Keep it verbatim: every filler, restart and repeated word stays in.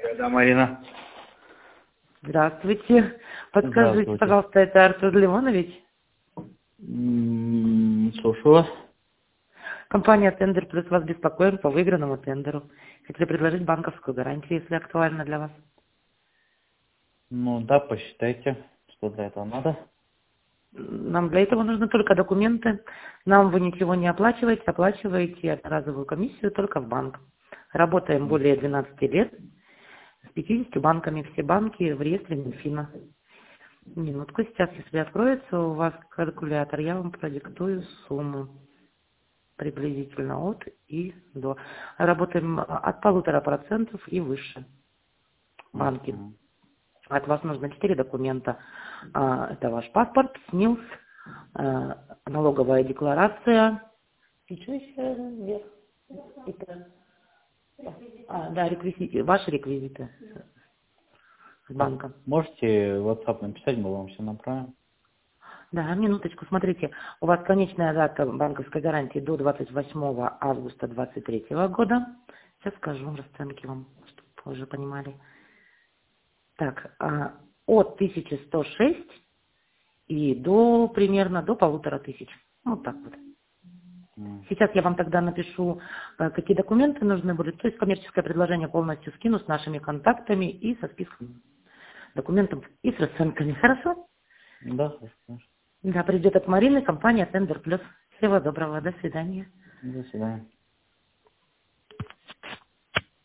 Да, Марина. Здравствуйте. Подскажите, Здравствуйте. пожалуйста, это Артур Леонович? М, Слушаю вас. Компания «Тендер Плюс» вас беспокоит по выигранному тендеру. Хотели предложить банковскую гарантию, если актуально для вас. Ну да, посчитайте, что для этого надо. Нам для этого нужны только документы. Нам вы ничего не оплачиваете, оплачиваете одноразовую комиссию только в банк. Работаем более двенадцати лет с пятьюдесятью банками. Все банки в реестре Минфина. Минутку, сейчас, если откроется у вас калькулятор, я вам продиктую сумму. Приблизительно от и до. Работаем от полутора процентов и выше. Банки. Мгм. От вас нужно четыре документа. А, Это ваш паспорт, СНИЛС, а, налоговая декларация. И что еще вверх? Это- А, да, реквизиты, ваши реквизиты с Так, банка. можете в WhatsApp написать, мы вам все направим. Да, минуточку, смотрите, у вас конечная дата банковской гарантии до двадцать восьмого августа двадцать третьего года. Сейчас скажу расценки вам, чтобы вы уже понимали. Так, а, от тысячи ста шести и до примерно до полутора тысяч. Вот так вот. М. Сейчас я вам тогда напишу, э, какие документы нужны будут. То есть коммерческое предложение полностью скину с нашими контактами и со списком документов и с расценками. Хорошо? Да, хорошо, конечно. Да, придет от Марины, компания Тендер Плюс. Всего доброго, до свидания. До свидания.